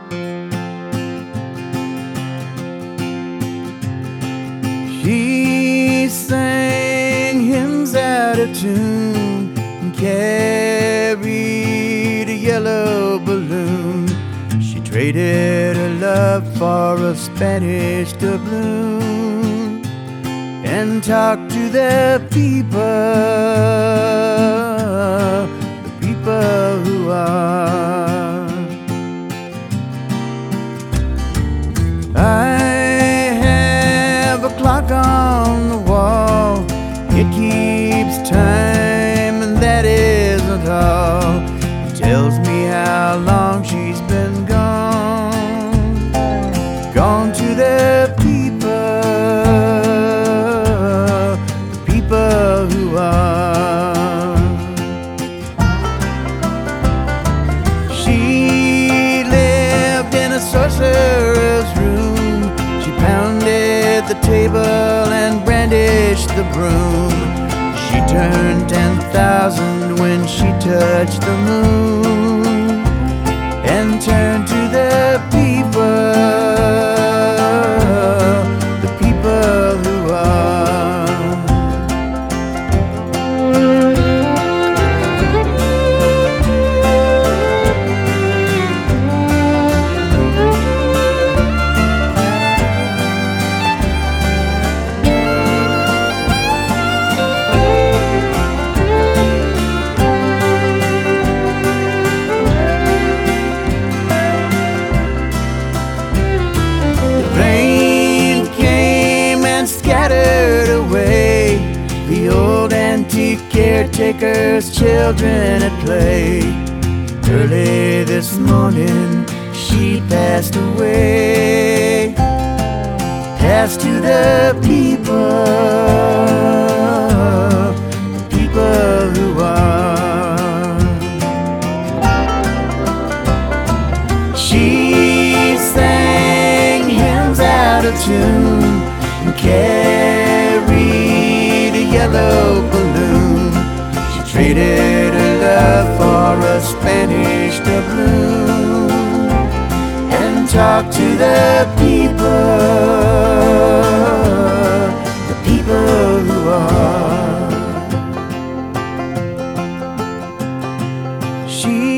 She sang hymns out of tune and carried a yellow balloon. She traded her love for a Spanish doubloon and talked to the people who are. I have a clock on the wall. It keeps time, and that isn't all. It tells me how long she's been gone. Gone to the people who are. She lived in a sorcerer's room. She pounded the table and brandished the broom. She turned 10,000 when she touched the moon, and turned to the people who are. Scattered away the old antique caretaker's children at play. Early this morning she passed away, passed to the people who are. She sang hymns out of tune and carried a yellow balloon. She traded her love for a Spanish doubloon and talked to the people who are. She